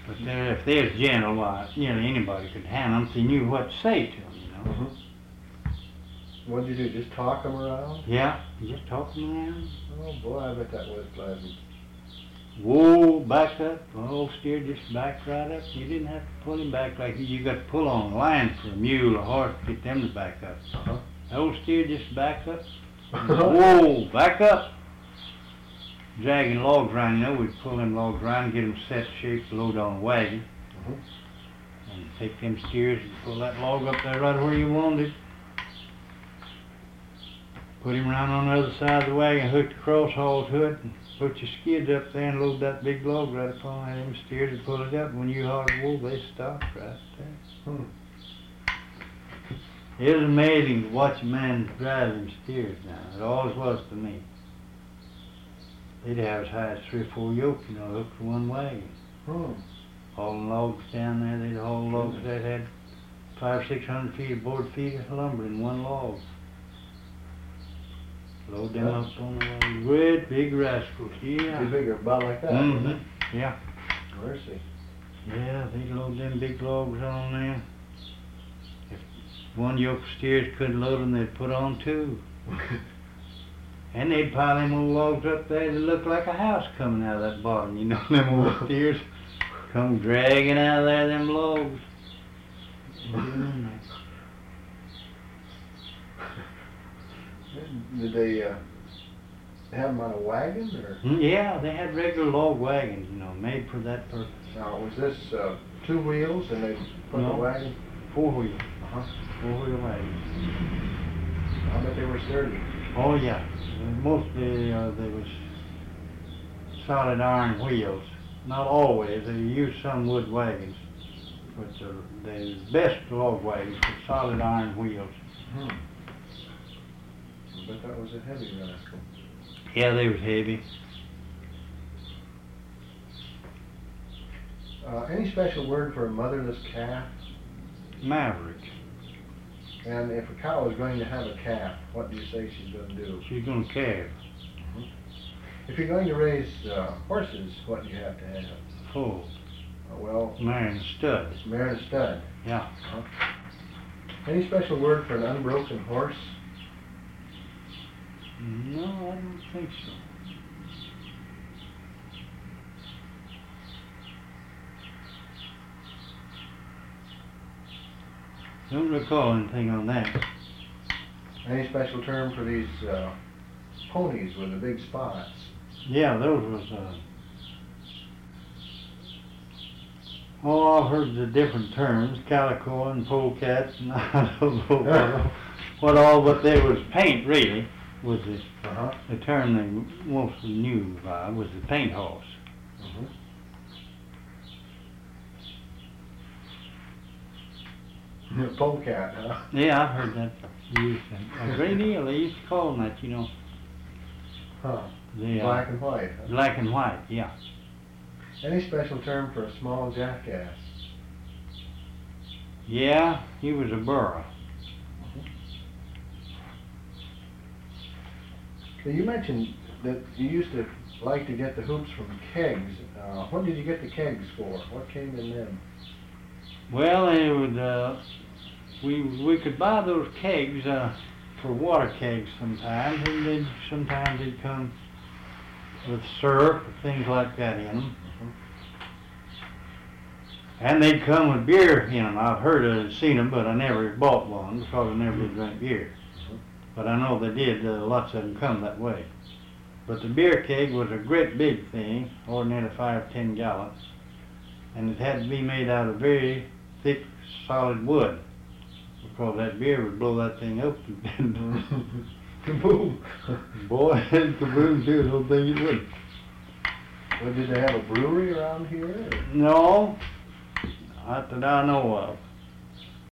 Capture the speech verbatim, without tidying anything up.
But they're, if they was gentle, why, nearly anybody could handle them if they knew what to say to them, you know. Mm-hmm. What did you do, just talk them around? Yeah, just talk them around. Oh boy, I bet that was pleasant. Whoa, back up. The old steer just backed right up. You didn't have to pull him back like you got to pull on a line for a mule or horse to get them to back up. Uh-huh. The old steer just backed up. Whoa, back up. Dragging logs around, you know, we'd pull them logs around, get them set shape, load on a wagon. Mm-hmm. And take them steers and pull that log up there right where you wanted. Put him around on the other side of the wagon, hook the cross haul to it, and put your skids up there and load that big log right upon them steers and pull it up. When you hollered wool, they stopped right there. Hmm. It was amazing to watch a man drive them steers now. It always was to me. They'd have as high as three or four yoke, you know, hooked to one wagon. Hmm. Hauling logs down there, they'd haul logs that had five, six hundred feet of board feet of lumber in one log. Load them up on the wagon. Great big rascals, yeah. Be bigger, about like that. Mm-hmm. Yeah. Mercy. Yeah, they'd load them big logs on there. If one yoke of steers couldn't load them, they'd put on two. And they'd pile them old logs up there that looked like a house coming out of that bottom. You know, them old steers come dragging out of there, them logs. Did they uh, have them on a wagon, or? Yeah, they had regular log wagons, you know, made for that purpose. Now, was this uh, two wheels, and they put No. the wagon? Four wheel, Uh-huh. four wheel wagons. I bet they were sturdy. Oh yeah, mostly uh, they was solid iron wheels. Not always, they used some wood wagons. But the, the best log wagons were solid iron wheels. Hmm. I bet that was a heavy rascal. Yeah, they was heavy. Uh, any special word for a motherless calf? Maverick. And if a cow is going to have a calf, what do you say she's going to do? She's gonna calve. If you're going to raise uh, horses, what do you have to have? Full. Uh, well, Mare and stud. mare and stud. Yeah. Uh-huh. Any special word for an unbroken horse? No, I don't think so. Don't recall anything on that. Any special term for these uh, ponies with the big spots? Yeah, those was, uh, oh, I've heard the different terms, calico and polecat, and I don't know what, what all, but there was paint, really, was the, Uh-huh. the term they mostly knew by, was the paint horse. Mm-hmm. Polecat, huh? Yeah, I've heard that used a great deal. They used to call them that, you know. Huh. The, uh, Black and white, huh? Black and white, yeah. Any special term for a small jackass? Yeah, he was a burro. So you mentioned that you used to like to get the hoops from kegs. Uh, what did you get the kegs for? What came in them? Well, they would, uh, we we could buy those kegs uh, for water kegs sometimes, and then sometimes they'd come with syrup or things like that in them. And they'd come with beer in them. I've heard of and seen them, but I never bought one because I never did drink beer. But I know they did, uh, lots of them come that way. But the beer keg was a great big thing, ordinarily five, ten gallons. And it had to be made out of very thick, solid wood, because that beer would blow that thing up. Kaboom! Boy, and kaboom too, the whole thing it would. Well, did they have a brewery around here? Or? No, not that I know of.